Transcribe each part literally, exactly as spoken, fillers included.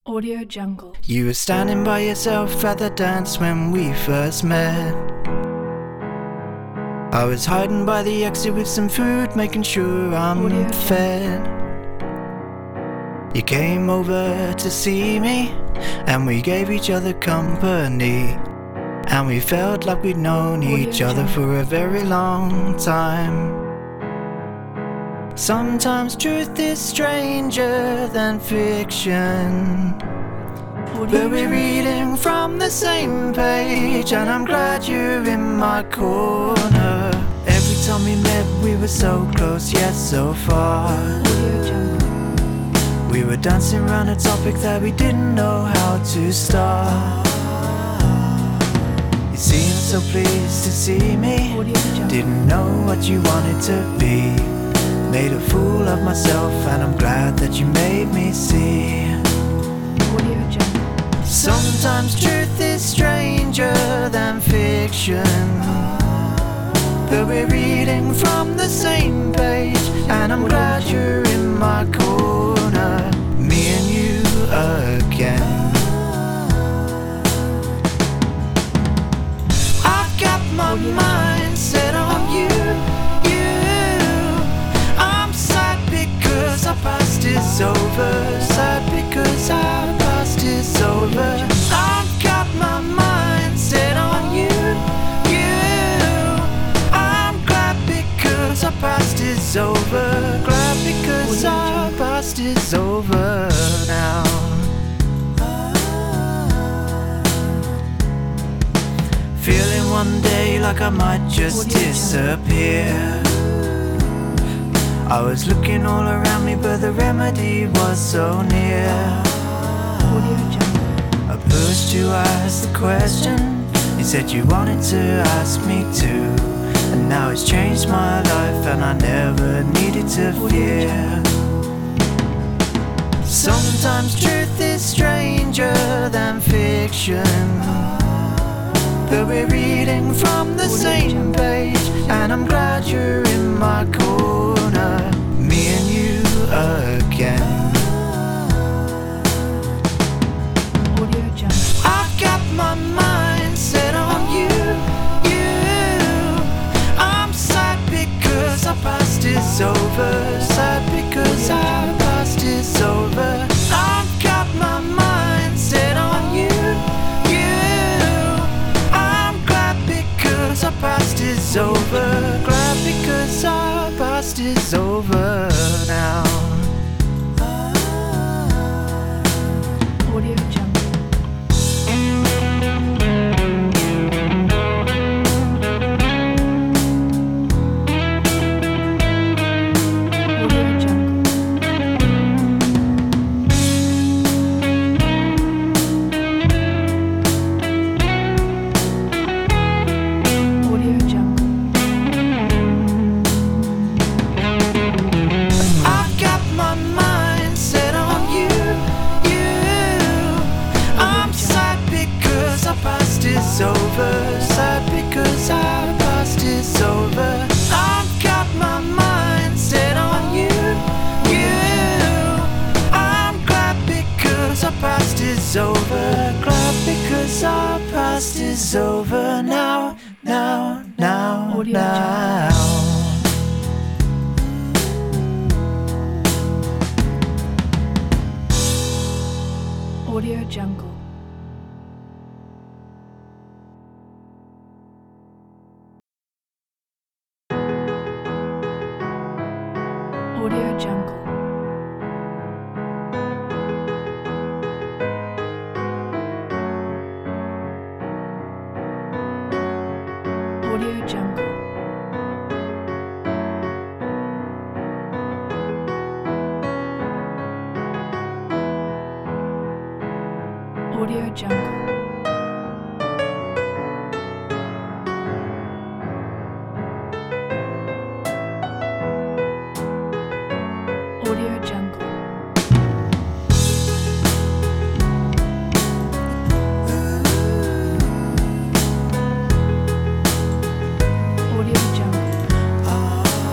Audio Jungle. You were standing by yourself at the dance when we first met. I was hiding by the exit with some food, making sure I'm Audio fed. You came over to see me, and we gave each other company, and we felt like we'd known Audio each other Jungle. for a very long time. Sometimes truth is stranger than fiction, Audio but we're Jungle. reading from the same page, and I'm glad you're in my corner. Every time we met we were so close yet so far. Audio Jungle. We were dancing around a topic that we didn't know how to start. You seemed so pleased to see me, Audio Jungle. didn't know what you wanted to be. Made a fool of myself, and I'm glad that you made me see. Audio Jungle. Sometimes truth is stranger than fiction, but we're reading from the same page, and I'm glad you're in my corner. Me and you again. I've got my mind set on you, you. I'm sad because our past is over, sad because our past is over. I've got my mind set on you, you. I'm glad because our past is over, glad because our past is over now. Feeling one day like I might just disappear. I was looking all around me, but the remedy was so near. Audio Jungle. I pushed you, asked the question. You said you wanted to ask me too, and now it's changed my life, and I never needed to fear. Sometimes truth is stranger than fiction, but we're reading from the same page, and I'm glad you're in my corner. Me and you again. Audio Jungle. I've got my mind set on you, you. I'm sad because our past is over, sad because our past is over. I've got my mind set on you, you. I'm glad because our past is over, glad because our past is over now. Audio Jungle. Audio Jungle. Audio Jungle. I've got my mind set on you, you. I'm sad because our past is over, sad because our past is over. I've got my mind set on you, you. I'm glad because our past is over, glad because our past is over now, now, now, Audio now. Audio Jungle. Audio Jungle. Audio Jungle. Audio Jungle. Audio Jungle. Audio Jungle.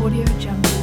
Audio Jungle.